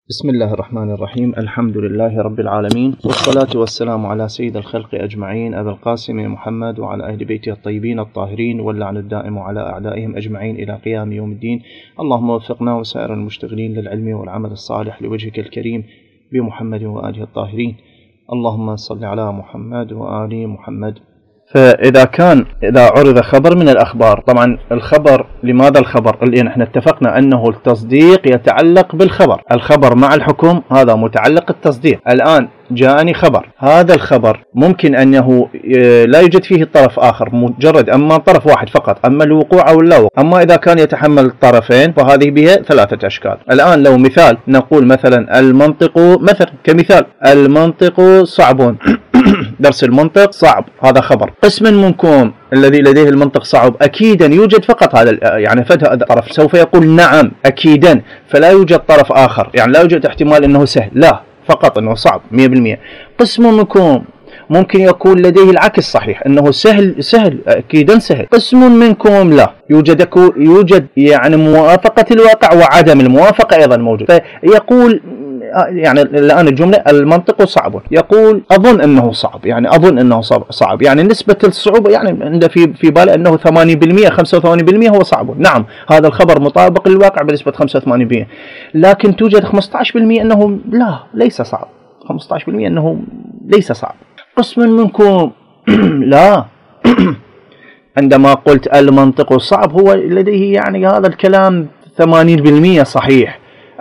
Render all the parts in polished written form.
بسم الله الرحمن الرحيم. الحمد لله رب العالمين، والصلاة والسلام على سيد الخلق أجمعين أبي القاسم محمد وعلى أهل بيته الطيبين الطاهرين، واللعن الدائم على أعدائهم أجمعين إلى قيام يوم الدين. اللهم وفقنا وسائر المشتغلين للعلم والعمل الصالح لوجهك الكريم بمحمد وآله الطاهرين. اللهم صل على محمد وآل محمد. فإذا عرض خبر من الأخبار، طبعا الخبر، لماذا الخبر؟ لأن احنا اتفقنا أنه التصديق يتعلق بالخبر، الخبر مع الحكم هذا متعلق التصديق. الآن جاءني خبر، هذا الخبر ممكن أنه لا يوجد فيه طرف آخر، مجرد أما طرف واحد فقط، أما الوقوع أو اللا وقوع. أما إذا كان يتحمل طرفين فهذه بها ثلاثة أشكال. الآن لو مثال نقول مثلا المنطق، مثلا كمثال المنطق صعب درس المنطق صعب، هذا خبر. قسم منكم الذي لديه المنطق صعب أكيدا يوجد فقط هذا، يعني فتح هذا الطرف سوف يقول نعم أكيدا، فلا يوجد طرف آخر، يعني لا يوجد احتمال أنه سهل، لا، فقط أنه صعب 100%. قسم منكم ممكن يكون لديه العكس صحيح، أنه سهل أكيدا سهل. قسم منكم لا، يوجد يعني موافقة الواقع وعدم الموافقة أيضا موجود، فيقول يعني الآن الجملة المنطق صعب، يقول أظن أنه صعب، يعني أظن أنه صعب، يعني نسبة الصعوبة يعني عنده في باله أنه 80% 85% هو صعب. نعم، هذا الخبر مطابق للواقع بنسبة 85%، لكن توجد 15% أنه لا، ليس صعب، 15% أنه ليس صعب. قسم منكم لا عندما قلت المنطق صعب هو لديه يعني هذا الكلام 80% صحيح،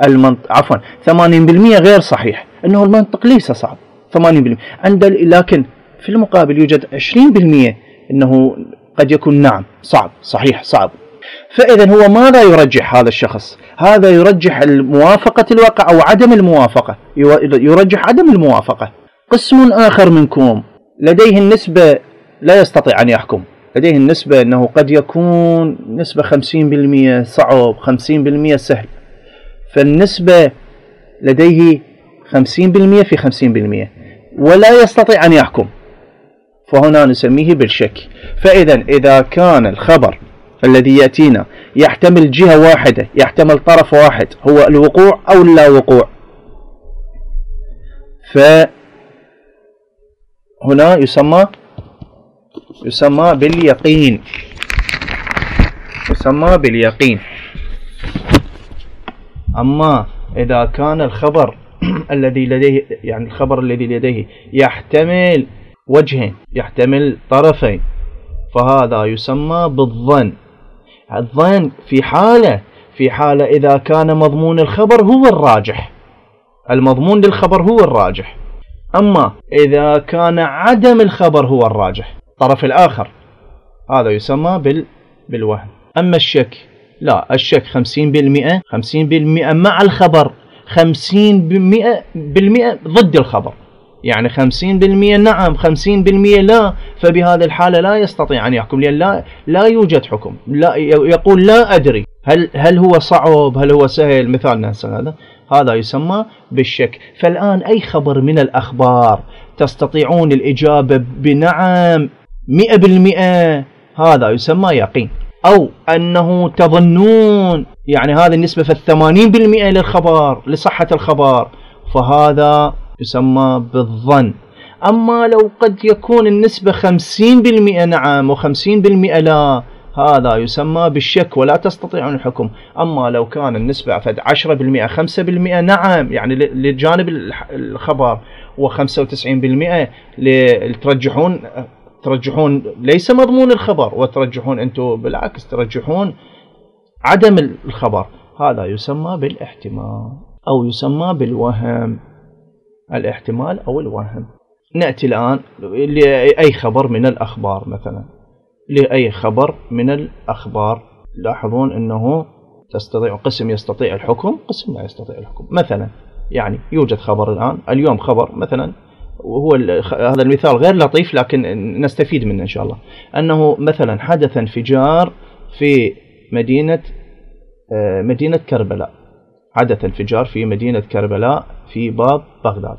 80% غير صحيح، أنه المنطق ليس صعب 80%. لكن في المقابل يوجد 20% أنه قد يكون نعم صعب صحيح صعب. فإذا هو ماذا يرجح هذا الشخص؟ هذا يرجح موافقة الواقع أو عدم الموافقة، يرجح عدم الموافقة. قسم آخر منكم لديه النسبة لا يستطيع أن يحكم، لديه النسبة أنه قد يكون نسبة 50% صعب 50% سهل، فالنسبة لديه 50% في 50% ولا يستطيع أن يحكم، فهنا نسميه بالشك. إذا كان الخبر الذي يأتينا يحتمل جهة واحدة، يحتمل طرف واحد هو الوقوع أو اللا وقوع، فهنا يسمى باليقين، يسمى باليقين. أما إذا كان الخبر الذي لديه، يعني الخبر الذي لديه يحتمل وجهين، يحتمل طرفين، فهذا يسمى بالظن. الظن في حالة إذا كان مضمون الخبر هو الراجح، المضمون للخبر هو الراجح. أما إذا كان عدم الخبر هو الراجح، الطرف الآخر، هذا يسمى بالوهم. أما الشك لا، الشك 50% مع الخبر، 50% ضد الخبر، يعني 50% نعم 50% لا، فبهذه الحالة لا يستطيع أن يحكم، لأن لا يوجد حكم، لا يقول لا أدري هل هو صعب هل هو سهل، مثالنا هذا يسمى بالشك. فالآن أي خبر من الأخبار تستطيعون الإجابة بنعم 100%، هذا يسمى يقين. أو أنه تظنون، يعني هذه النسبة في 80% للخبر لصحة الخبر، فهذا يسمى بالظن. أما لو قد يكون النسبة 50% نعم و50% لا، هذا يسمى بالشك ولا تستطيعون الحكم. أما لو كان النسبة 10% 5% نعم، يعني لجانب الخبر، و95% ترجحون ليس مضمون الخبر، وترجحون أنتم بالعكس ترجحون عدم الخبر، هذا يسمى بالاحتمال أو يسمى بالوهم، الاحتمال أو الوهم. نأتي الآن لأي خبر من الأخبار، مثلا لأي خبر من الأخبار، لاحظون أنه قسم يستطيع الحكم، قسم لا يستطيع الحكم. مثلا يعني يوجد خبر اليوم خبر مثلا، وهو هذا المثال غير لطيف لكن نستفيد منه إن شاء الله، أنه مثلا حدث انفجار في مدينة كربلاء، حدث انفجار في مدينة كربلاء في باب بغداد،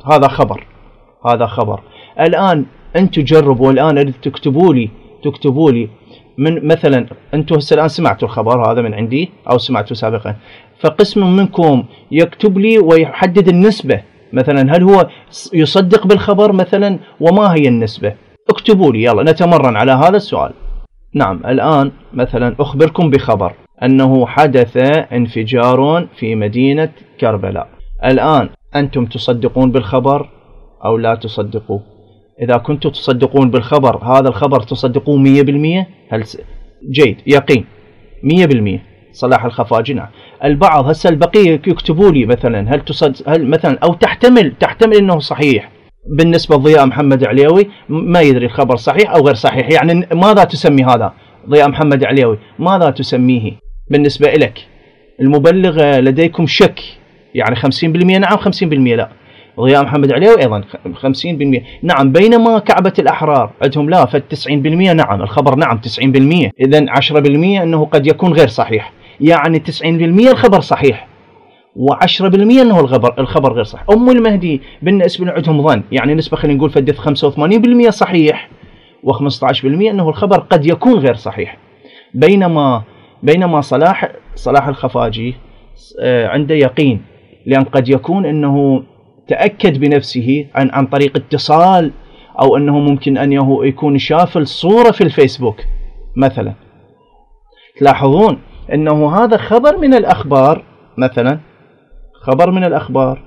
هذا خبر. الآن أنتم جربوا الآن تكتبوا لي من مثلا أنتم هسه الآن سمعتوا الخبر هذا من عندي أو سمعتوا سابقا، فقسم منكم يكتب لي ويحدد النسبة، مثلا هل هو يصدق بالخبر مثلا وما هي النسبة؟ اكتبوا لي يلا نتمرن على هذا السؤال. نعم الآن مثلا أخبركم بخبر أنه حدث انفجار في مدينة كربلاء. الآن أنتم تصدقون بالخبر أو لا تصدقوا؟ إذا كنتم تصدقون بالخبر، هذا الخبر تصدقوه 100%؟ هل جيد يقين 100%؟ صلاح الخفاجي نعم. البعض هسه البقية يكتبوا لي مثلا هل مثلا أو تحتمل أنه صحيح. بالنسبة لضياء محمد عليوي ما يدري الخبر صحيح أو غير صحيح، يعني ماذا تسمي هذا؟ ضياء محمد عليوي ماذا تسميه بالنسبة إليك؟ المبلغ لديكم شك، يعني 50% نعم 50% لا. ضياء محمد عليوي أيضا 50% نعم، بينما كعبة الأحرار عندهم لا، ف90% نعم الخبر نعم 90%، إذن 10% أنه قد يكون غير صحيح، يعني 90% الخبر صحيح و10% أنه الخبر غير صحيح. أم المهدي بالنسبة عندهم ظن، يعني نسبة خلينا نقول فدت 85% صحيح و15% أنه الخبر قد يكون غير صحيح. بينما صلاح الخفاجي عنده يقين، لأن قد يكون أنه تأكد بنفسه عن طريق اتصال، أو أنه ممكن أن يكون شاف الصورة في الفيسبوك مثلا. تلاحظون أنه هذا خبر من الأخبار، مثلا خبر من الأخبار،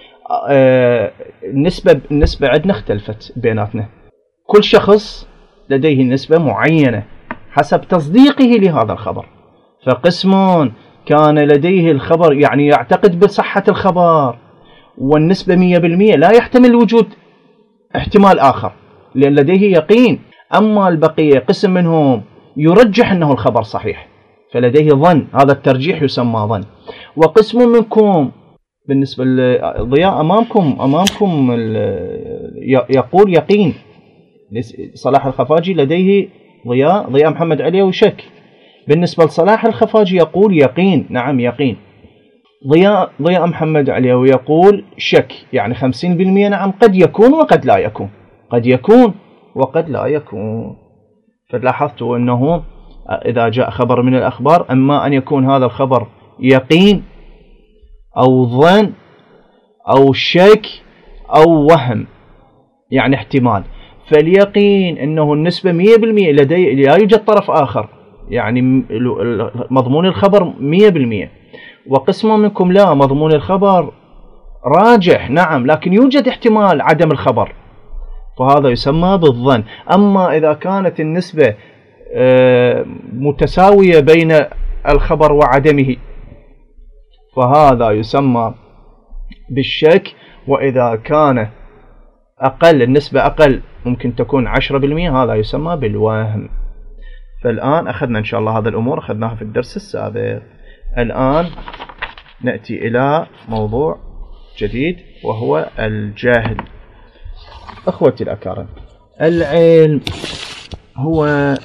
النسبة عندنا اختلفت بيناتنا، كل شخص لديه نسبة معينة حسب تصديقه لهذا الخبر. فقسم كان لديه الخبر يعني يعتقد بصحة الخبر والنسبة 100%، لا يحتمل وجود احتمال آخر لأن لديه يقين. أما البقية قسم منهم يرجح أنه الخبر صحيح، فلديه ظن، هذا الترجيح يسمى ظن. وقسم منكم بالنسبة لضياء أمامكم يقول يقين. صلاح الخفاجي لديه ضياء محمد عليوي شك. بالنسبة لصلاح الخفاجي يقول يقين، نعم يقين. ضياء محمد عليوي يقول شك، يعني 50% نعم قد يكون وقد لا يكون، قد يكون وقد لا يكون. فلاحظتوا أنه إذا جاء خبر من الأخبار أما أن يكون هذا الخبر يقين أو ظن أو شك أو وهم، يعني احتمال. فاليقين أنه النسبة 100%، لا يوجد طرف آخر، يعني مضمون الخبر 100%. وقسم منكم لا، مضمون الخبر راجح نعم لكن يوجد احتمال عدم الخبر، فهذا يسمى بالظن. أما إذا كانت النسبة متساوية بين الخبر وعدمه فهذا يسمى بالشك. وإذا كان أقل، النسبة أقل ممكن تكون 10%، هذا يسمى بالوهم. فالآن أخذنا إن شاء الله هذا الأمور أخذناها في الدرس السابق. الآن نأتي إلى موضوع جديد وهو الجهل. أخوتي الأكارم، العلم هو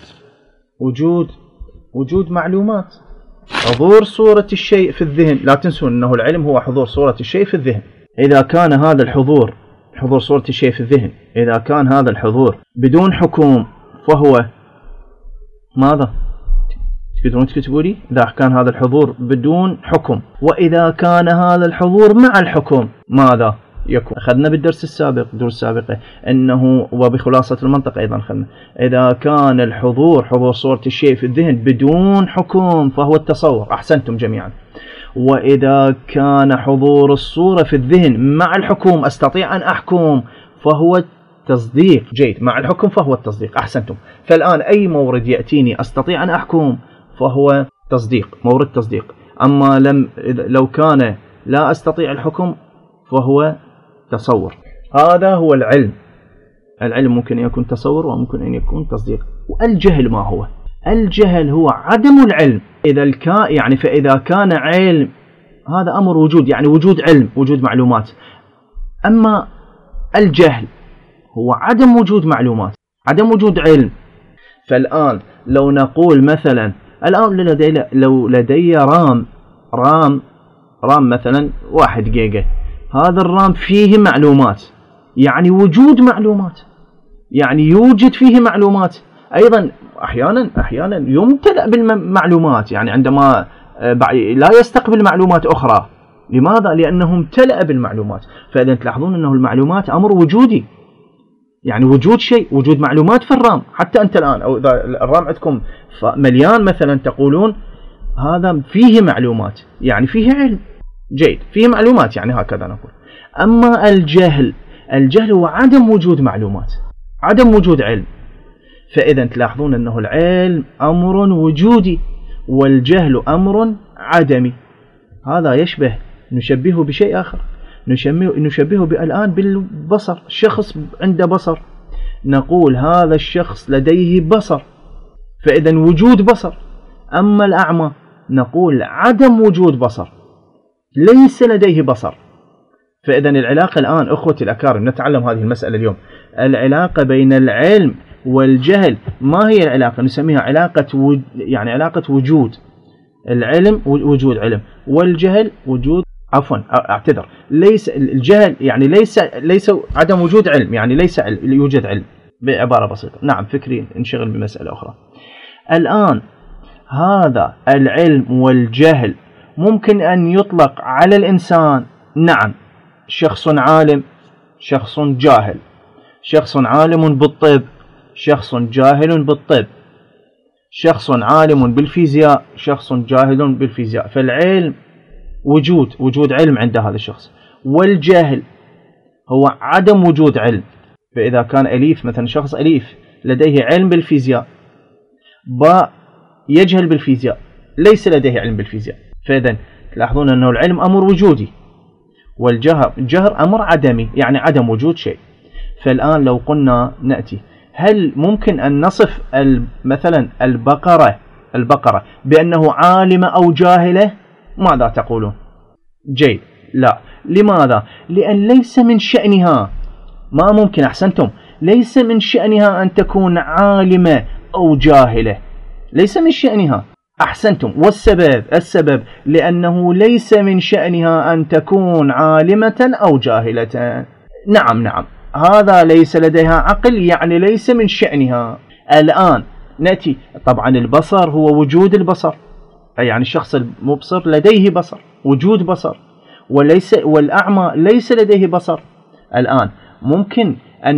وجود معلومات، حضور صورة الشيء في الذهن. لا تنسون أنه العلم هو حضور صورة الشيء في الذهن. إذا كان هذا الحضور، حضور صورة الشيء في الذهن، إذا كان هذا الحضور بدون حكم فهو ماذا؟ تقدرون تكتبوا لي؟ إذا كان هذا الحضور بدون حكم، وإذا كان هذا الحضور مع الحكم ماذا يكون؟ أخذنا بالدرس السابق، الدروس السابقة، أنه وبخلاصة المنطق أيضا أخذنا إذا كان الحضور، حضور صورة الشيء في الذهن بدون حكم فهو التصور. أحسنتم جميعا. وإذا كان حضور الصورة في الذهن مع الحكم، أستطيع أن أحكم، فهو تصديق. جيد، مع الحكم فهو التصديق. أحسنتم. فالآن أي مورد يأتيني أستطيع أن أحكم فهو تصديق، مورد تصديق. أما لو كان لا أستطيع الحكم فهو تصور. هذا هو العلم. العلم ممكن أن يكون تصور وممكن أن يكون تصديق. والجهل ما هو؟ الجهل هو عدم العلم. فإذا كان علم هذا أمر وجود، يعني وجود علم، وجود معلومات. أما الجهل هو عدم وجود معلومات، عدم وجود علم. فالآن لو نقول مثلا الآن لو لدي رام مثلا 1 جيجا، هذا الرام فيه معلومات، يعني وجود معلومات، يعني يوجد فيه معلومات. أيضا أحيانا يمتلأ بالمعلومات، يعني عندما لا يستقبل معلومات أخرى. لماذا؟ لأنه امتلأ بالمعلومات. فإذا تلاحظون أنه المعلومات أمر وجودي، يعني وجود شيء، وجود معلومات في الرام. حتى أنت الآن أو إذا الرام عندكم مليان مثلا، تقولون هذا فيه معلومات، يعني فيه علم. جيد، فيه معلومات، يعني هكذا نقول. أما الجهل هو عدم وجود معلومات، عدم وجود علم. فإذا تلاحظون أنه العلم أمر وجودي والجهل أمر عدمي. هذا يشبه، نشبهه بشيء آخر، نشبهه الآن بالبصر. شخص عنده بصر، نقول هذا الشخص لديه بصر، فإذا وجود بصر. أما الأعمى نقول عدم وجود بصر، ليس لديه بصر. فإذا العلاقة الآن أخوتي الأكارم، نتعلم هذه المسألة اليوم. العلاقة بين العلم والجهل ما هي العلاقة؟ نسميها علاقة يعني علاقة وجود. العلم وجود علم، والجهل وجود، ليس الجهل يعني ليس عدم وجود علم، يعني ليس يوجد علم، بعبارة بسيطة. نعم، فكري انشغل بمسألة أخرى. الآن هذا العلم والجهل ممكن أن يطلق على الإنسان. نعم، شخص عالم، شخص جاهل، شخص عالم بالطب، شخص جاهل بالطب، شخص عالم بالفيزياء، شخص جاهل بالفيزياء. فالعلم وجود علم عند هذا الشخص، والجهل هو عدم وجود علم. فإذا كان أليف مثلا، شخص أليف لديه علم بالفيزياء، يجهل بالفيزياء، ليس لديه علم بالفيزياء. فإذا تلاحظون أنه العلم أمر وجودي، والجهل أمر عدمي، يعني عدم وجود شيء. فالآن لو قلنا نأتي، هل ممكن أن نصف مثلا البقرة بأنه عالمة أو جاهلة؟ ماذا تقولون؟ جيد، لا. لماذا؟ لأن ليس من شأنها، ما ممكن، أحسنتم، ليس من شأنها أن تكون عالمة أو جاهلة، ليس من شأنها. أحسنتم. والسبب لأنه ليس من شأنها أن تكون عالمة أو جاهلة. نعم، هذا ليس لديها عقل، يعني ليس من شأنها. الآن نأتي، طبعا البصر هو وجود البصر، يعني الشخص المبصر لديه بصر، وجود بصر، والأعمى ليس لديه بصر. الآن ممكن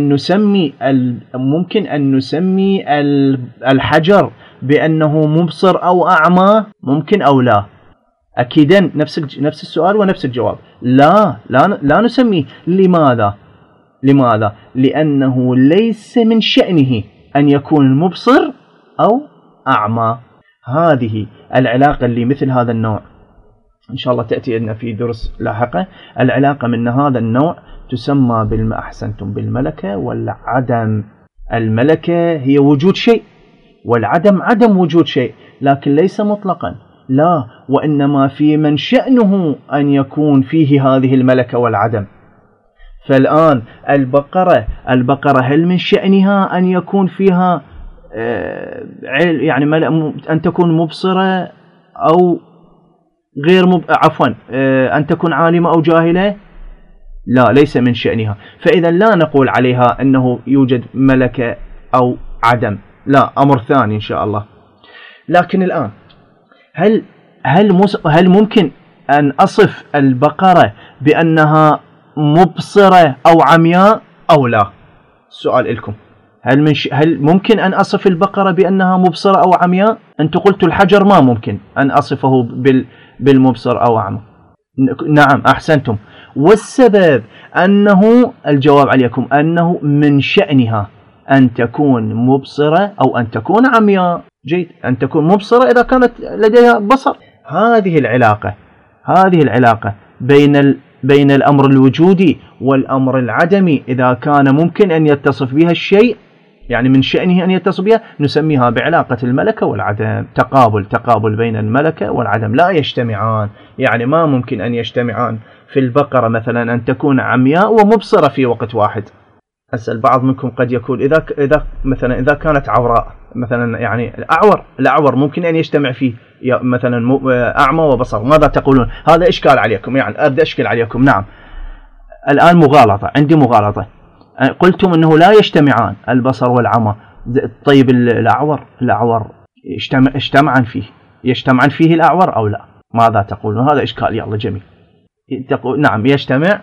أن نسمي الحجر بأنه مبصر أو أعمى؟ ممكن أو لا؟ أكيدا نفس السؤال ونفس الجواب. لا نسميه. لماذا؟ لأنه ليس من شأنه أن يكون مبصر أو أعمى. هذه العلاقة اللي مثل هذا النوع إن شاء الله تأتي لنا في درس لاحقة. العلاقة من هذا النوع تسمى أحسنتم بالملكة والعدم. الملكة هي وجود شيء، والعدم عدم وجود شيء، لكن ليس مطلقا، لا، وإنما في من شأنه أن يكون فيه هذه الملكة والعدم. فالآن البقرة هل من شأنها أن يكون فيها يعني أن تكون مبصرة أو غير أن تكون عالمة أو جاهلة؟ لا، ليس من شأنها. فإذا لا نقول عليها أنه يوجد ملكة أو عدم، لا، أمر ثاني إن شاء الله. لكن الآن هل ممكن أن أصف البقرة بأنها مبصرة أو عمياء أو لا؟ السؤال لكم، هل ممكن أن أصف البقرة بأنها مبصرة أو عمياء؟ أنتم قلتوا الحجر ما ممكن أن أصفه بالمبصر أو أعمى. نعم، أحسنتم. والسبب أنه الجواب عليكم أنه من شأنها أن تكون مبصرة أو أن تكون عمياء. جيد، أن تكون مبصرة إذا كانت لديها بصر. هذه العلاقة بين الأمر الوجودي والأمر العدمي، إذا كان ممكن أن يتصف بها الشيء، يعني من شأنه أن يتصف بها، نسميها بعلاقة الملكة والعدم. تقابل بين الملكة والعدم، لا يجتمعان، يعني ما ممكن أن يجتمعان. في البقرة مثلا أن تكون عمياء ومبصرة في وقت واحد. أسأل بعض منكم قد يقول إذا كانت عوراء مثلا، يعني الأعور ممكن أن يجتمع فيه مثلا أعمى وبصر. ماذا تقولون؟ هذا إشكال عليكم، يعني أبدأ أشكل عليكم. نعم، الآن عندي مغالطة. قلتم أنه لا يجتمعان البصر والعمى، طيب الأعور يجتمعان فيه الأعور أو لا؟ ماذا تقولون؟ هذا إشكال. يلا جميل. تقول نعم يجتمع.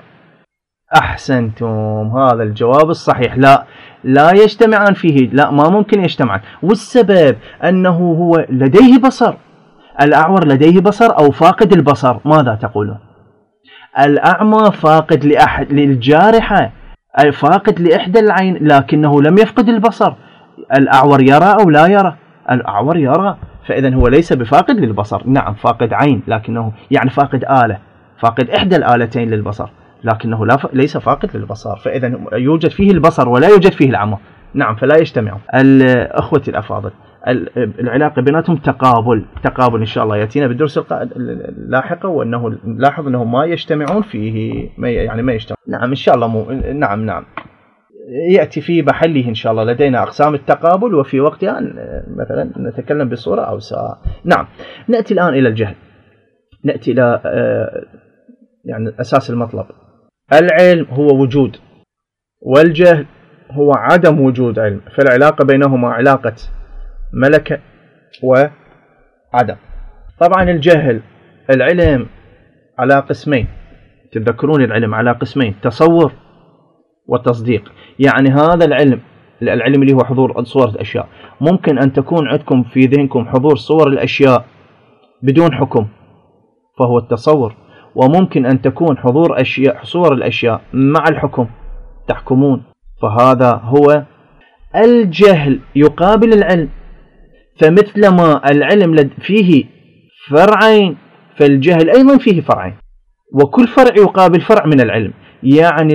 أحسنتم، هذا الجواب الصحيح. لا يجتمعان فيه، لا ما ممكن يجتمعان. والسبب أنه هو لديه بصر، الأعور لديه بصر أو فاقد البصر. ماذا تقولون؟ الأعمى فاقد للجارحة، فاقد لإحدى العين لكنه لم يفقد البصر. الأعور يرى أو لا يرى؟ الأعور يرى، فإذا هو ليس بفاقد للبصر. نعم فاقد عين، لكنه يعني فاقد آلة، فاقد إحدى الآلتين للبصر، لكنه ليس فاقد للبصر، فإذا يوجد فيه البصر ولا يوجد فيه العمى. نعم فلا يجتمعون. أخوتي الأفاضل، العلاقة بيناتهم تقابل إن شاء الله يأتينا بالدرس اللاحقة، وأنه نلاحظ أنه ما يجتمعون فيه، ما يجتمع. نعم إن شاء الله نعم يأتي في محله إن شاء الله. لدينا أقسام التقابل وفي وقتها مثلا نتكلم بصورة أوسع. نعم نأتي الآن إلى الجهل، نأتي إلى يعني أساس المطلب. العلم هو وجود، والجهل هو عدم وجود علم، فالعلاقة بينهما علاقة ملكة وعدم. طبعا العلم على قسمين، تذكرون العلم على قسمين، تصور وتصديق. يعني هذا العلم اللي هو حضور صور الأشياء، ممكن أن تكون عندكم في ذهنكم حضور صور الأشياء بدون حكم فهو التصور، وممكن أن تكون حضور صور الأشياء مع الحكم تحكمون، فهذا هو الجهل يقابل العلم. فمثلما العلم فيه فرعين، فالجهل أيضا فيه فرعين، وكل فرع يقابل فرع من العلم. يعني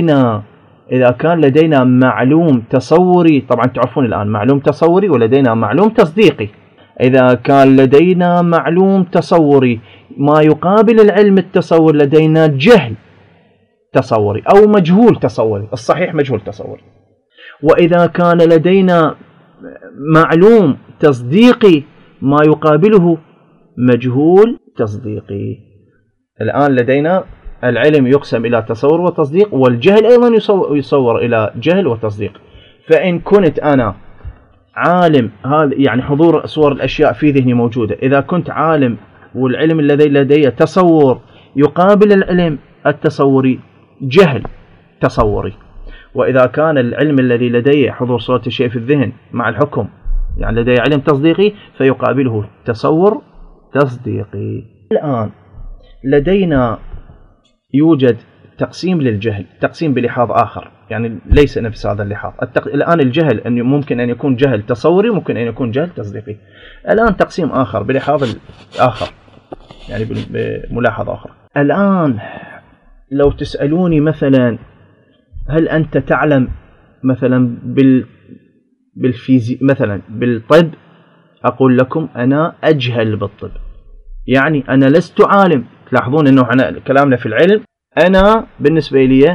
إذا كان لدينا معلوم تصوري، طبعا تعرفون الآن معلوم تصوري ولدينا معلوم تصديقي. إذا كان لدينا معلوم تصوري ما يقابل العلم التصور، لدينا جهل تصوري أو مجهول تصوري، الصحيح مجهول تصوري. وإذا كان لدينا معلوم تصديقي ما يقابله مجهول تصديقي. الآن لدينا العلم يقسم إلى تصور وتصديق، والجهل أيضا يصور إلى جهل وتصديق. فإن كنت أنا عالم، هذا يعني حضور صور الأشياء في ذهني موجودة، إذا كنت عالم والعلم الذي لدي تصور يقابل العلم التصوري جهل تصوري. وإذا كان العلم الذي لدي حضور صورة الشيء في الذهن مع الحكم، يعني لدي علم تصديقي، فيقابله تصور تصديقي. الآن لدينا يوجد تقسيم للجهل، تقسيم بلحاظ آخر، يعني ليس نفس هذا اللحاظ. الآن الجهل أن ممكن أن يكون جهل تصوري، ممكن أن يكون جهل تصديقي. الآن تقسيم آخر بلحاظ آخر، يعني بملاحظة آخر. الآن لو تسألوني مثلا هل أنت تعلم مثلا بالفيزياء مثلا بالطب، أقول لكم أنا أجهل بالطب، يعني أنا لست عالم. تلاحظون أنه احنا كلامنا في العلم، أنا بالنسبة لي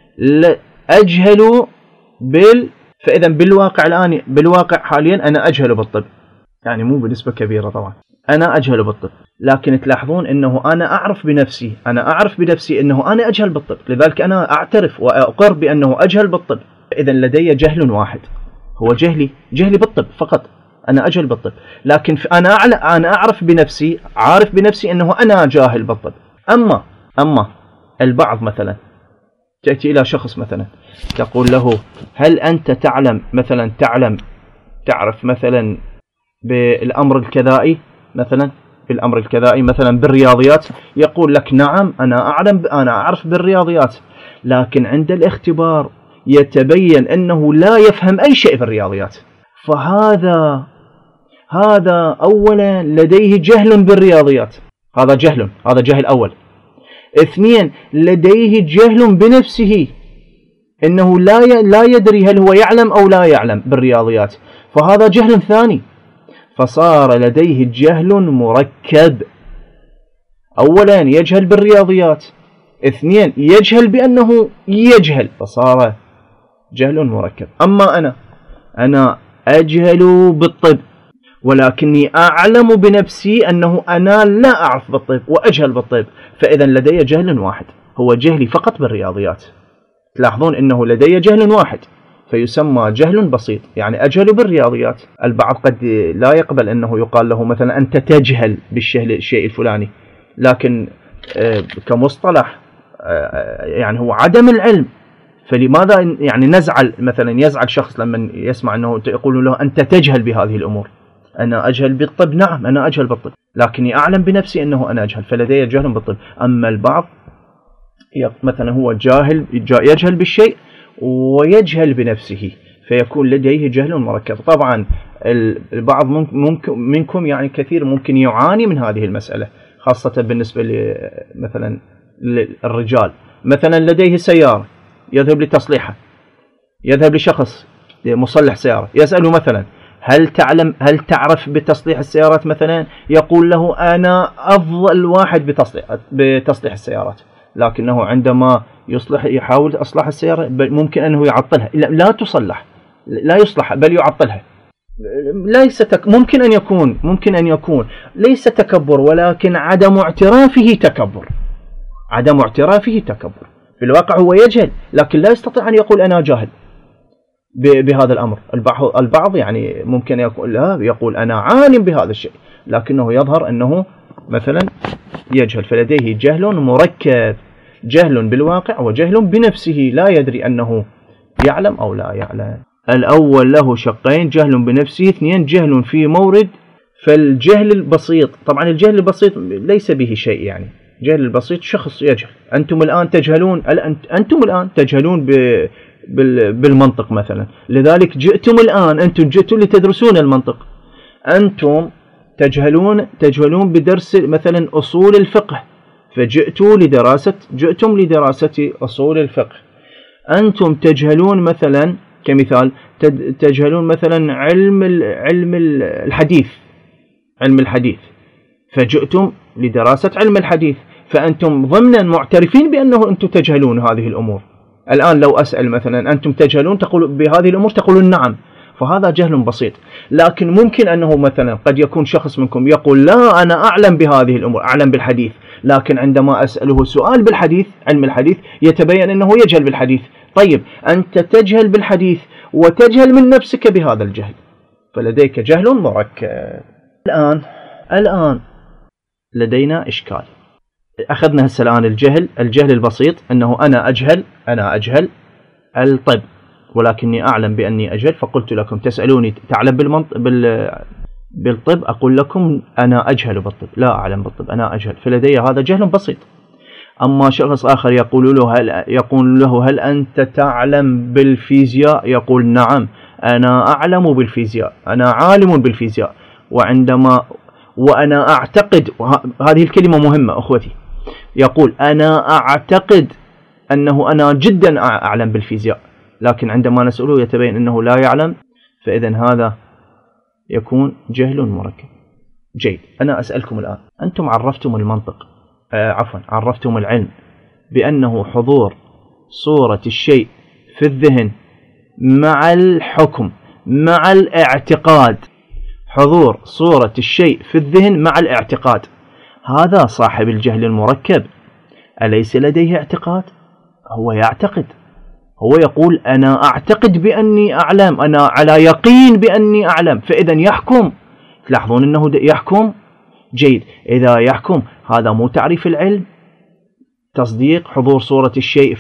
أجهل فإذا بالواقع حاليا أنا أجهل بالطب، يعني مو بنسبة كبيرة طبعا، أنا أجهل بالطب. لكن تلاحظون أنه أنا أعرف بنفسي أنه أنا أجهل بالطب، لذلك أنا أعترف وأقر بأنه أجهل بالطب. إذا لدي جهل واحد، هو جهلي بالطب فقط، أنا أجهل بالطب. لكن أنا أعرف بنفسي أنه أنا جاهل بالطب. أما البعض مثلا تأتي إلى شخص مثلا تقول له هل أنت تعرف مثلا بالأمر الكذائي مثلا، بالرياضيات، يقول لك نعم أنا أعرف بالرياضيات، لكن عند الاختبار يتبين أنه لا يفهم أي شيء بالرياضيات. فهذا أولا لديه جهل بالرياضيات، هذا جهل أول. اثنين، لديه جهل بنفسه، إنه لا يدري هل هو يعلم أو لا يعلم بالرياضيات، فهذا جهل ثاني. فصار لديه جهل مركب، أولا يجهل بالرياضيات، اثنين يجهل بأنه يجهل، فصار جهل مركب. أما أنا أجهل بالطب، ولكني أعلم بنفسي أنه أنا لا أعرف بالطب وأجهل بالطب، فإذا لدي جهل واحد، هو جهلي فقط بالرياضيات. تلاحظون أنه لدي جهل واحد فيسمى جهل بسيط، يعني أجهل بالرياضيات. البعض قد لا يقبل أنه يقال له مثلا أنت تجهل بالشيء الفلاني، لكن كمصطلح يعني هو عدم العلم. فلماذا يعني نزعل مثلا، يزعل شخص لما يسمع أنه يقول له أنت تجهل بهذه الأمور. أنا أجهل بالطب، نعم أنا أجهل بالطب، لكني أعلم بنفسي أنه أنا أجهل، فلدي جهل بالطب. أما البعض مثلا هو يجهل بالشيء ويجهل بنفسه، فيكون لديه جهل مركب. طبعا البعض منكم يعني كثير ممكن يعاني من هذه المسألة، خاصة بالنسبة مثلا للرجال. مثلا لديه سيارة يذهب لتصليحها، يذهب لشخص مصلح سيارة يسأله مثلا هل تعرف بتصليح السيارات مثلا؟ يقول له أنا أفضل واحد بتصليح السيارات، لكنه عندما يحاول إصلاح السيارة ممكن أنه يعطلها، لا تصلح، لا يصلح بل يعطلها. ممكن أن يكون ليس تكبر، ولكن عدم اعترافه تكبر. في الواقع هو يجهل، لكن لا يستطيع أن يقول أنا جاهل بهذا الأمر. البعض يعني ممكن يقول أنا عالم بهذا الشيء، لكنه يظهر أنه مثلا يجهل، فلديه جهل مركب، جهل بالواقع وجهل بنفسه، لا يدري أنه يعلم أو لا يعلم. الأول له شقين، جهل بنفسه، 2 جهل في مورد. فالجهل البسيط، طبعا الجهل البسيط ليس به شيء، يعني الجهل البسيط شخص يجهل. أنتم الآن تجهلون بالمنطق مثلا، لذلك أنتم جئتم لتدرسون المنطق. أنتم تجهلون بدرس مثلا أصول الفقه، جئتم لدراسة أصول الفقه. أنتم تجهلون مثلا كمثال تجهلون مثلا علم الحديث، فجئتم لدراسة علم الحديث، فأنتم ضمنا معترفين بأنه أنتم تجهلون هذه الأمور. الآن لو أسأل مثلا أنتم تجهلون بهذه الأمور تقولون نعم، فهذا جهل بسيط. لكن ممكن أنه مثلا قد يكون شخص منكم يقول لا أنا أعلم بهذه الأمور، أعلم بالحديث، لكن عندما أسأله سؤال بالحديث، علم الحديث، يتبين أنه يجهل بالحديث. طيب أنت تجهل بالحديث وتجهل من نفسك بهذا الجهل، فلديك جهل مركب. الآن لدينا إشكال. أخذنا هسه الآن الجهل البسيط، أنه أنا أجهل الطب، ولكني أعلم بأني أجهل، فقلت لكم تسألوني تعلم بالطب، أقول لكم أنا أجهل بالطب، لا أعلم بالطب، أنا أجهل، فلدي هذا جهل بسيط. أما شخص آخر يقول له هل أنت تعلم بالفيزياء؟ يقول نعم أنا أعلم بالفيزياء، أنا عالم بالفيزياء. وأنا أعتقد، هذه الكلمة مهمة أخوتي، يقول أنا أعتقد أنه أنا جدا أعلم بالفيزياء، لكن عندما نسأله يتبين أنه لا يعلم، فإذن هذا يكون جهل مركب. جيد، أنا أسألكم الآن، أنتم عرفتم عرفتم العلم بأنه حضور صورة الشيء في الذهن مع الحكم مع الاعتقاد، حضور صورة الشيء في الذهن مع الاعتقاد. هذا صاحب الجهل المركب أليس لديه اعتقاد؟ هو يعتقد، هو يقول أنا أعتقد بأني أعلم، أنا على يقين بأني أعلم، فإذا يحكم. تلاحظون أنه يحكم. جيد، إذا يحكم هذا مو تعريف العلم؟ تصديق حضور صورة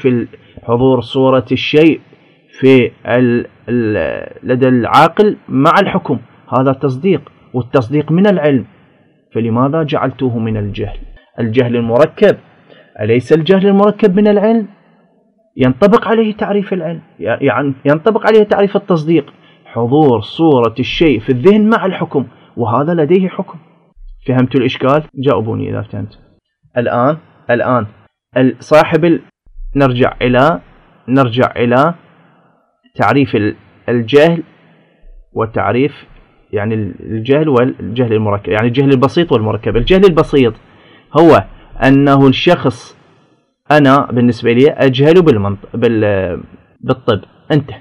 الشيء في لدى العاقل مع الحكم، هذا تصديق، والتصديق من العلم. فلماذا جعلتوه من الجهل المركب؟ أليس الجهل المركب من العلم؟ ينطبق عليه تعريف العلم، يعني ينطبق عليه تعريف التصديق، حضور صورة الشيء في الذهن مع الحكم، وهذا لديه حكم. فهمتوا الإشكال؟ جاوبوني إذا فهمت. الآن صاحب نرجع إلى تعريف الجهل وتعريف يعني الجهل والجهل المركب، يعني الجهل البسيط والمركب. الجهل البسيط هو أنه الشخص، أنا بالنسبة لي أجهل بالطب، أنت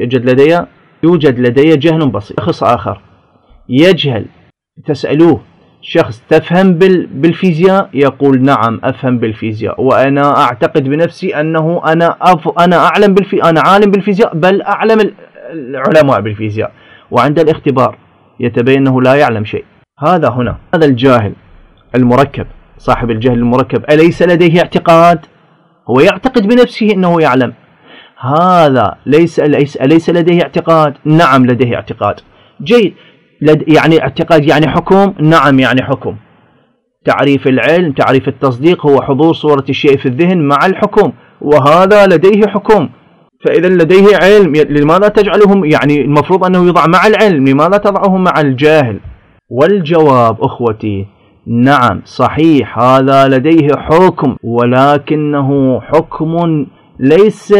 يوجد لدي جهل بسيط. شخص آخر يجهل، تسألوه شخص تفهم بالفيزياء يقول نعم أفهم بالفيزياء، وأنا أعتقد بنفسي أنه أنا عالم بالفيزياء، بل أعلم العلماء بالفيزياء، وعند الاختبار يتبين أنه لا يعلم شيء. هذا الجاهل المركب، صاحب الجهل المركب، أليس لديه اعتقاد؟ هو يعتقد بنفسه أنه يعلم. هذا أليس لديه اعتقاد؟ نعم لديه اعتقاد. جيد، يعني اعتقاد يعني حكم؟ نعم يعني حكم. تعريف العلم، تعريف التصديق هو حضور صورة الشيء في الذهن مع الحكم، وهذا لديه حكم. فإذا لديه علم لماذا تجعلهم، يعني المفروض أنه يضع مع العلم، لماذا تضعه مع الجاهل؟ والجواب أخوتي نعم صحيح، هذا لديه حكم، ولكنه حكم ليس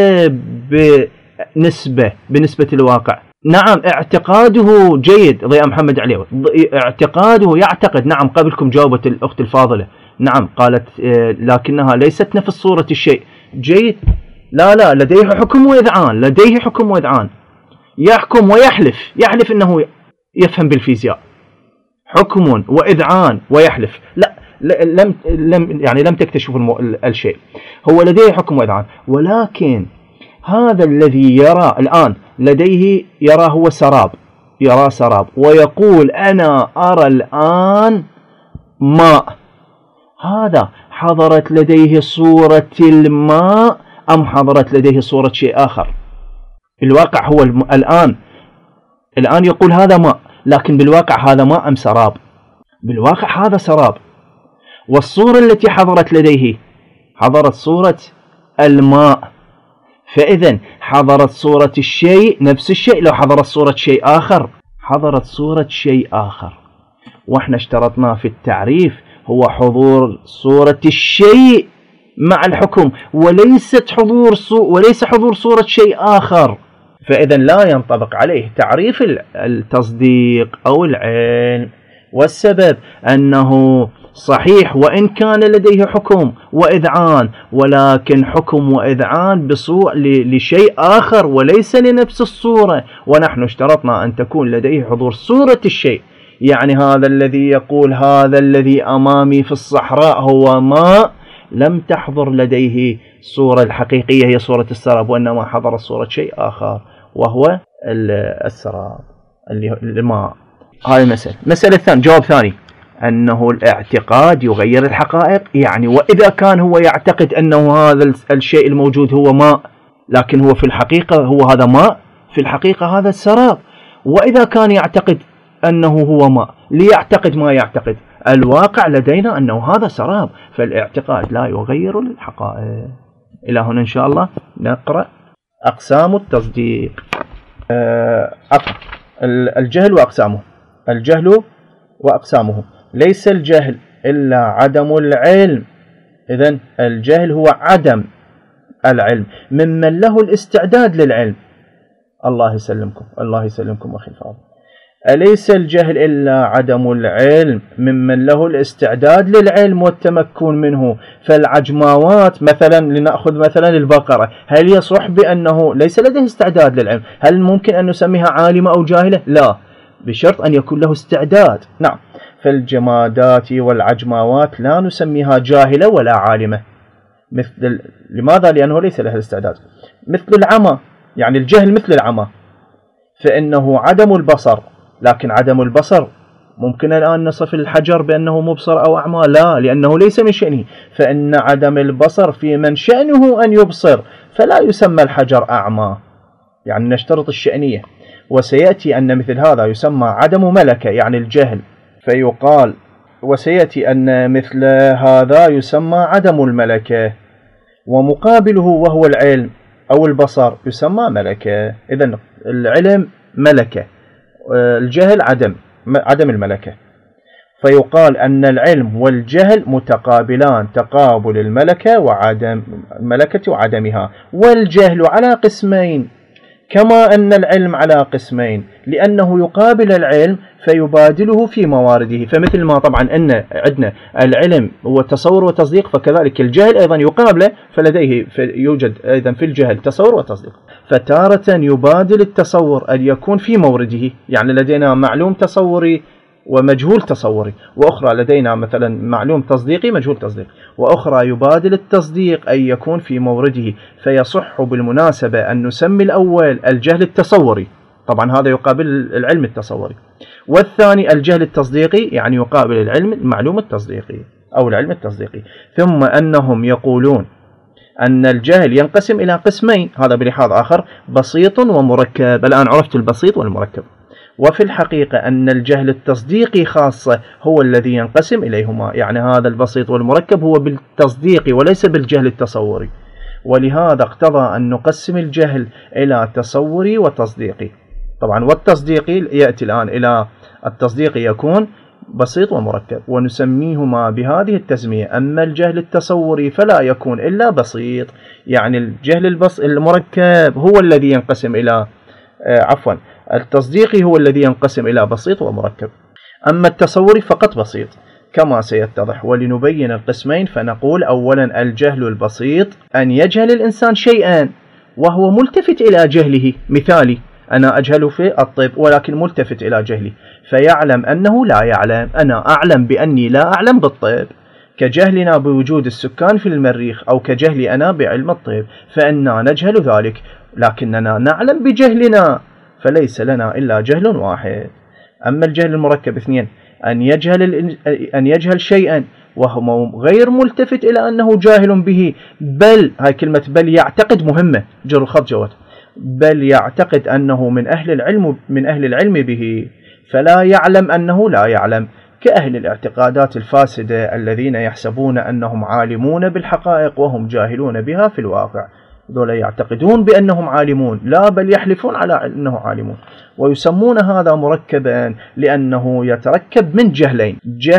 بنسبة الواقع. نعم اعتقاده جيد، ضياء محمد علي اعتقاده يعتقد، نعم قبلكم جاوبت الأخت الفاضلة، نعم قالت لكنها ليست نفس صورة الشيء. جيد، لا لديه حكم وإذعان، يحكم يحلف أنه يفهم بالفيزياء، حكم وإذعان ويحلف. لا لم تكتشفوا الشيء، هو لديه حكم وإذعان، ولكن هذا الذي يرى الآن لديه هو سراب، يرى سراب ويقول أنا أرى الآن ماء. هذا حضرت لديه صورة الماء أم حضرت لديه صورة شيء آخر؟ الواقع هو الآن يقول هذا ماء، لكن بالواقع هذا ماء أم سراب؟ بالواقع هذا سراب. والصورة التي حضرت لديه حضرت صورة الماء، فإذا حضرت صورة الشيء نفس الشيء. لو حضرت صورة شيء آخر حضرت صورة شيء آخر، وإحنا اشترطنا في التعريف هو حضور صورة الشيء مع الحكم، وليس حضور صورة شيء آخر. فإذا لا ينطبق عليه تعريف التصديق أو العلم، والسبب أنه صحيح وإن كان لديه حكم وإذعان، ولكن حكم وإذعان لشيء آخر وليس لنفس الصورة، ونحن اشترطنا أن تكون لديه حضور صورة الشيء. يعني هذا الذي يقول هذا الذي أمامي في الصحراء هو ماء، لم تحضر لديه صورة الحقيقية هي صورة السراب، وإنما حضر صورة شيء آخر وهو السراب الماء. هذه المسألة الثانية، جواب ثاني، أنه الاعتقاد يغير الحقائق. يعني وإذا كان هو يعتقد أنه هذا الشيء الموجود هو ماء، لكن هو في الحقيقة هو هذا ماء، في الحقيقة هذا السراب. وإذا كان يعتقد أنه هو ماء ليعتقد ما يعتقد، الواقع لدينا أنه هذا سراب، فالاعتقاد لا يغير الحقائق. إلى هنا إن شاء الله نقرأ أقسام التصديق. الجهل وأقسامه. ليس الجهل إلا عدم العلم. إذن الجهل هو عدم العلم ممن له الاستعداد للعلم. الله يسلمكم أخي الفاضل. أليس الجهل إلا عدم العلم ممن له الاستعداد للعلم والتمكن منه. فالعجماوات مثلا، لنأخذ مثلا البقرة، هل يصح بأنه ليس لديه استعداد للعلم؟ هل ممكن أن نسميها عالمة أو جاهلة؟ لا، بشرط أن يكون له استعداد. نعم، فالجمادات والعجماوات لا نسميها جاهلة ولا عالمة. لماذا؟ لأنه ليس لها استعداد. مثل العمى، يعني الجهل مثل العمى، فإنه عدم البصر. لكن عدم البصر ممكن الآن نصف الحجر بأنه مبصر أو أعمى؟ لا، لأنه ليس من شأنه. فإن عدم البصر في من شأنه أن يبصر، فلا يسمى الحجر أعمى. يعني نشترط الشأنية. وسيأتي أن مثل هذا يسمى عدم ملكة، يعني الجهل، فيقال وسيأتي أن مثل هذا يسمى عدم الملكة، ومقابله وهو العلم أو البصر يسمى ملكة. إذن العلم ملكة، الجهل عدم الملكة. فيقال أن العلم والجهل متقابلان تقابل الملكة وعدمها. والجهل على قسمين كما أن العلم على قسمين، لأنه يقابل العلم فيبادله في موارده. فمثل ما طبعا أن عندنا العلم هو تصور وتصديق، فكذلك الجهل أيضا يقابله، فلديه يوجد أيضا في الجهل تصور وتصديق. فتارة يبادل التصور أن يكون في مورده، يعني لدينا معلوم تصوري ومجهول تصوري، وأخرى لدينا مثلا معلوم تصديقي مجهول تصديقي، وأخرى يبادل التصديق أن يكون في مورده، فيصح بالمناسبة أن نسمي الأول الجهل التصوري، طبعا هذا يقابل العلم التصوري، والثاني الجهل التصديقي يعني يقابل العلم المعلوم التصديقي أو العلم التصديقي. ثم أنهم يقولون أن الجهل ينقسم إلى قسمين، هذا بلحاظ آخر، بسيط ومركب. الآن عرفت البسيط والمركب. وفي الحقيقة أن الجهل التصديقي خاصة هو الذي ينقسم إليهما، يعني هذا البسيط والمركب هو بالتصديق وليس بالجهل التصوري، ولهذا اقتضى أن نقسم الجهل إلى تصوري وتصديقي. طبعا والتصديقي يأتي الآن إلى التصديقي يكون بسيط ومركب، ونسميهما بهذه التسمية. أما الجهل التصوري فلا يكون إلا بسيط، يعني الجهل المركب هو الذي ينقسم إلى التصديقي هو الذي ينقسم إلى بسيط ومركب، أما التصوري فقط بسيط كما سيتضح. ولنبين القسمين فنقول أولا الجهل البسيط أن يجهل الإنسان شيئا وهو ملتفت إلى جهله. مثالي أنا أجهل في الطب ولكن ملتفت إلى جهلي، فيعلم أنه لا يعلم. أنا أعلم بأني لا أعلم بالطب، كجهلنا بوجود السكان في المريخ، أو كجهلي أنا بعلم الطب، فإننا نجهل ذلك، لكننا نعلم بجهلنا، فليس لنا إلا جهل واحد. أما الجهل المركب اثنين، أن يجهل شيئا وهو غير ملتفت إلى أنه جاهل به، بل هاي كلمة بل يعتقد مهمة، جر الخط جوات، بل يعتقد أنه من أهل العلم به، فلا يعلم أنه لا يعلم، كأهل الاعتقادات الفاسدة الذين يحسبون أنهم عالمون بالحقائق وهم جاهلون بها في الواقع. ذولا يعتقدون بأنهم عالمون، لا بل يحلفون على أنه عالمون، ويسمون هذا مركبا لأنه يتركب من جهلين،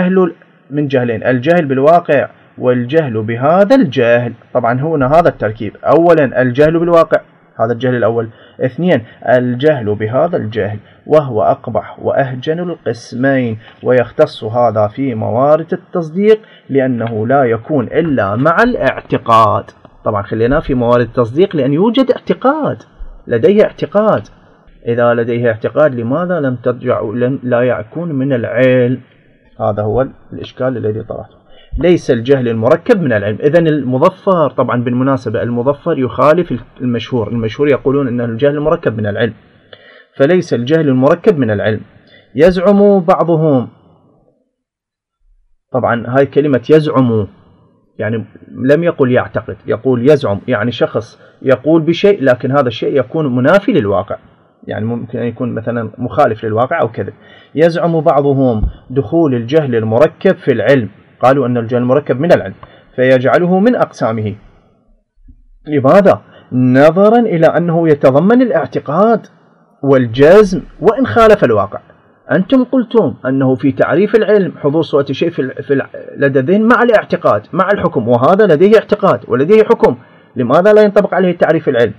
الجهل بالواقع والجهل بهذا الجهل. طبعا هنا هذا التركيب، أولا الجهل بالواقع، هذا الجهل الأول، اثنين الجهل بهذا الجهل، وهو أقبح وأهجن القسمين، ويختص هذا في موارد التصديق لأنه لا يكون إلا مع الاعتقاد. طبعا خلينا في موارد التصديق لأن يوجد اعتقاد، لديه اعتقاد. إذا لديه اعتقاد لماذا لا يكون من العلم؟ هذا هو الإشكال الذي طرحته. ليس الجهل المركب من العلم. إذن المظفر، طبعا بالمناسبة المظفر يخالف المشهور يقولون أن الجهل المركب من العلم، فليس الجهل المركب من العلم. يزعم بعضهم، طبعا هاي كلمة يزعم يعني لم يقل يعتقد، يقول يزعم، يعني شخص يقول بشيء لكن هذا الشيء يكون منافي للواقع، يعني ممكن أن يكون مثلا مخالف للواقع أو كذب. يزعم بعضهم دخول الجهل المركب في العلم، قالوا أن الجهل المركب من العلم، فيجعله من أقسامه. لماذا؟ نظرا إلى أنه يتضمن الاعتقاد والجزم وإن خالف الواقع. أنتم قلتم أنه في تعريف العلم حضور صورة شيء لدى الذهن مع الاعتقاد مع الحكم، وهذا لديه اعتقاد ولديه حكم، لماذا لا ينطبق عليه تعريف العلم؟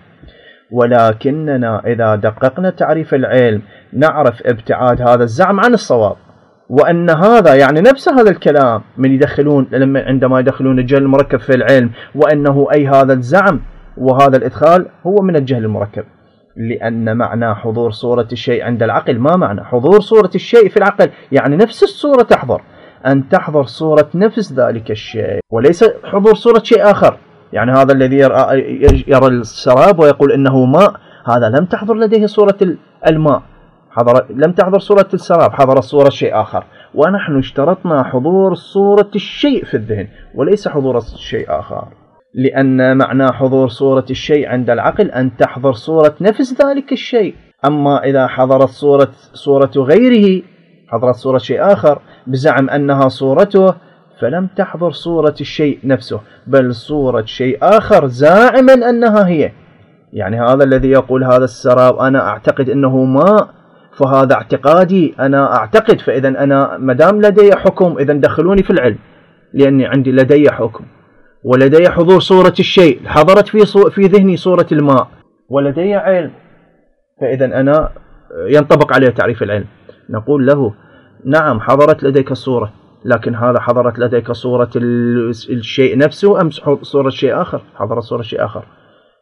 ولكننا إذا دققنا تعريف العلم نعرف ابتعاد هذا الزعم عن الصواب، وأن هذا يعني نفس هذا الكلام عندما يدخلون الجهل المركب في العلم، وأنه أي هذا الزعم وهذا الإدخال هو من الجهل المركب، لأن معنى حضور صورة الشيء عند العقل ما معنى حضور صورة الشيء في العقل، يعني نفس الصورة تحضر، أن تحضر صورة نفس ذلك الشيء وليس حضور صورة شيء آخر. يعني هذا الذي يرى السراب ويقول إنه ماء، هذا لم تحضر لديه صورة الماء، لم تحضر صورة السراب، حضر صورة شيء آخر. ونحن اشترطنا حضور صورة الشيء في الذهن وليس حضور الشيء آخر، لأن معنى حضور صورة الشيء عند العقل أن تحضر صورة نفس ذلك الشيء. أما إذا حضرت صورة غيره، حضرت صورة شيء آخر بزعم أنها صورته، فلم تحضر صورة الشيء نفسه بل صورة شيء آخر زاعما أنها هي. يعني هذا الذي يقول هذا السراب أنا أعتقد أنه ماء، فهذا اعتقادي، أنا أعتقد، فإذا أنا مدام لدي حكم إذا دخلوني في العلم، لأني عندي لدي حكم ولدي حضور صورة الشيء، حضرت في ذهني صورة الماء ولدي علم، فإذا أنا ينطبق عليه تعريف العلم. نقول له نعم حضرت لديك الصورة، لكن هذا حضرت لديك صورة الشيء نفسه أم صورة شيء آخر؟ حضرت صورة شيء آخر.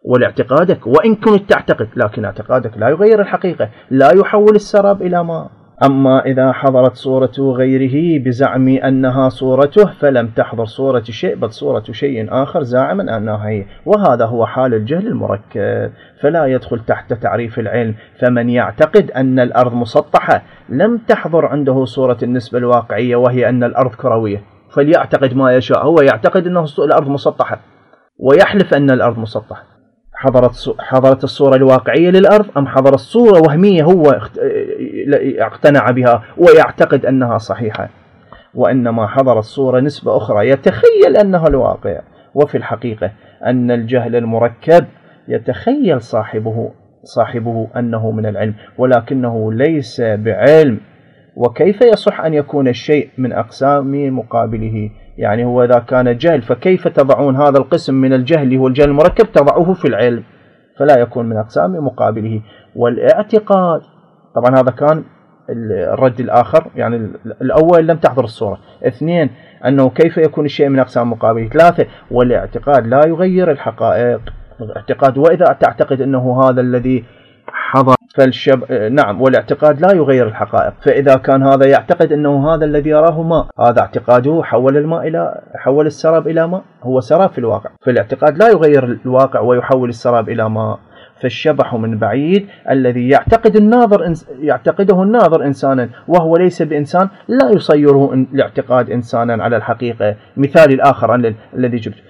ولاعتقادك وإن كنت تعتقد، لكن اعتقادك لا يغير الحقيقة، لا يحول السراب إلى ماء. أما إذا حضرت صورة غيره بزعم أنها صورته فلم تحضر صورة شيء بل صورة شيء آخر زاعما أنها هي، وهذا هو حال الجهل المركب، فلا يدخل تحت تعريف العلم. فمن يعتقد أن الأرض مسطحة لم تحضر عنده صورة النسبة الواقعية وهي أن الأرض كروية، فليعتقد ما يشاء، هو يعتقد أن الأرض مسطحة ويحلف أن الأرض مسطحة. حضرت الصورة الواقعية للأرض أم حضرت صورة وهمية هو اقتنع بها ويعتقد أنها صحيحة؟ وإنما حضرت صورة نسبة أخرى يتخيل أنها الواقع. وفي الحقيقة أن الجهل المركب يتخيل صاحبه أنه من العلم ولكنه ليس بعلم. وكيف يصح أن يكون الشيء من أقسام مقابله؟ يعني هو إذا كان جهل فكيف تضعون هذا القسم من الجهل هو الجهل المركب تضعوه في العلم؟ فلا يكون من أقسام مقابله. والاعتقاد طبعا هذا كان الرد الآخر، يعني الأول لم تحضر الصورة، 2 أنه كيف يكون الشيء من أقسام مقابله، 3 والاعتقاد لا يغير الحقائق. الاعتقاد وإذا تعتقد أنه هذا الذي حضر نعم، والاعتقاد لا يغير الحقائق، فإذا كان هذا يعتقد أنه هذا الذي يراه ماء، هذا اعتقاده حول السراب إلى ماء، هو سراب في الواقع، فالاعتقاد لا يغير الواقع ويحول السراب إلى ماء. فالشبح من بعيد الذي يعتقده الناظر إنسانا وهو ليس بإنسان لا يصيره الاعتقاد إنسانا على الحقيقة. مثال الآخر الذي جبت،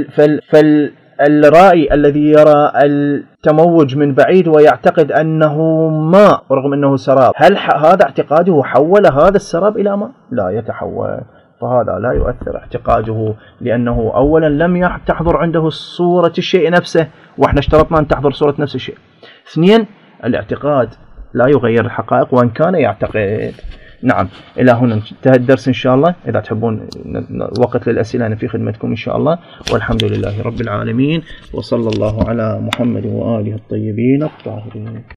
الرائي الذي يرى التموج من بعيد ويعتقد أنه ماء رغم أنه سراب، هل هذا اعتقاده حول هذا السراب إلى ماء؟ لا يتحول، فهذا لا يؤثر اعتقاده، لأنه أولا لم تحضر عنده صورة الشيء نفسه، وإحنا اشترطنا أن تحضر صورة نفس الشيء. 2 الاعتقاد لا يغير الحقائق وإن كان يعتقد. نعم، إلى هنا انتهى الدرس إن شاء الله. إذا تحبون وقت للأسئلة أنا في خدمتكم إن شاء الله، والحمد لله رب العالمين، وصلى الله على محمد وآله الطيبين الطاهرين.